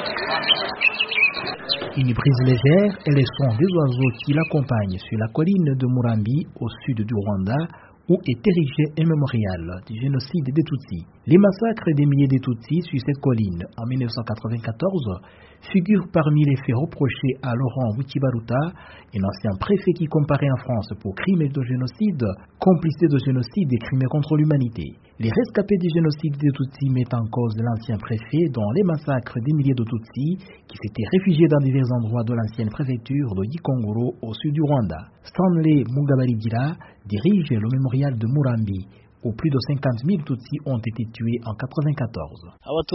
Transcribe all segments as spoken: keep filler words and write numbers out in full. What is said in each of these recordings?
Une brise légère et les sons des oiseaux qui l'accompagnent sur la colline de Murambi, au sud du Rwanda, où est érigé un mémorial du génocide des Tutsis. Les massacres des milliers de Tutsis sur cette colline en mille neuf cent quatre-vingt-quatorze figurent parmi les faits reprochés à Laurent Wikibharuta, un ancien préfet qui comparait en France pour crimes de génocide, complicité de génocide et crimes contre l'humanité. Les rescapés du génocide des Tutsis mettent en cause l'ancien préfet dans les massacres des milliers de Tutsis qui s'étaient réfugiés dans divers endroits de l'ancienne préfecture de Gikongoro au sud du Rwanda. Stanley Mugabarigira dirige le mémorial de Murambi, où plus de cinquante mille Tutsis ont été tués en quatre-vingt-quatorze.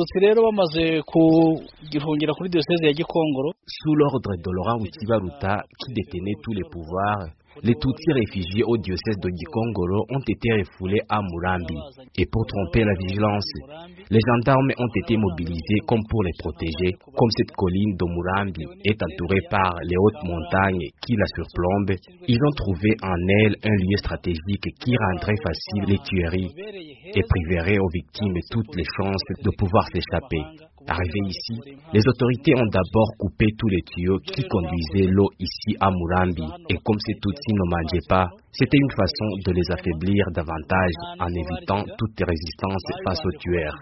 Sous l'ordre de Laurent Wikibharuta, qui détenait tous les pouvoirs, les Tutsis réfugiés au diocèse de Gikongoro ont été refoulés à Murambi. Et pour tromper la vigilance, les gendarmes ont été mobilisés comme pour les protéger. Comme cette colline de Murambi est entourée par les hautes montagnes qui la surplombent, ils ont trouvé en elle un lieu stratégique qui rendrait facile les tueries et priverait aux victimes toutes les chances de pouvoir s'échapper. Arrivés ici, les autorités ont d'abord coupé tous les tuyaux qui conduisaient l'eau ici à Murambi. Et comme ces Tutsis ne mangeaient pas, c'était une façon de les affaiblir davantage en évitant toute résistance face aux tueurs.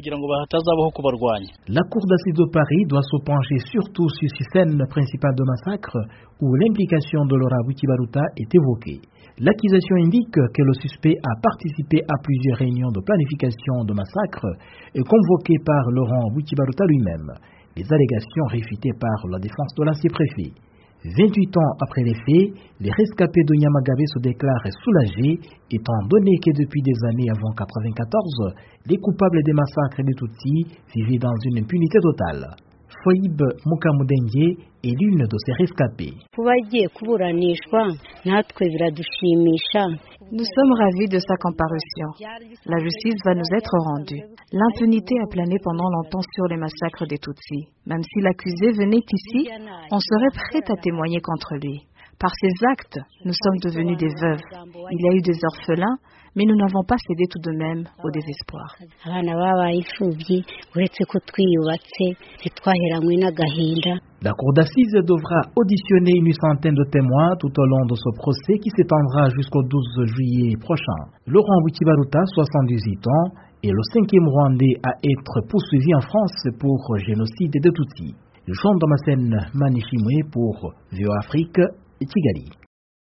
La Cour d'assises de Paris doit se pencher surtout sur ces scènes principales de massacre où l'implication de Laurent Wikibharuta est évoquée. L'accusation indique que le suspect a participé à plusieurs réunions de planification de massacre convoquées par Laurent Wikibharuta lui-même. Les allégations réfutées par la défense de l'ancien préfet. vingt-huit ans après les faits, les rescapés de Nyamagabe se déclarent soulagés, étant donné que depuis des années avant quatre-vingt-quatorze, les coupables des massacres des Tutsis vivaient dans une impunité totale. Foïb Mukamudenge est l'une de ces rescapés. Nous sommes ravis de sa comparution. La justice va nous être rendue. L'impunité a plané pendant longtemps sur les massacres des Tutsis. Même si l'accusé venait ici, on serait prêt à témoigner contre lui. Par ces actes, nous sommes devenus des veuves. Il y a eu des orphelins, mais nous n'avons pas cédé tout de même au désespoir. La cour d'assises devra auditionner une centaine de témoins tout au long de ce procès qui s'étendra jusqu'au douze juillet prochain. Laurent Wikibharuta, soixante-dix-huit ans, est le cinquième Rwandais à être poursuivi en France pour génocide des Tutsis. Jean Damascène Manishimwe pour V O Afrique et Kigali.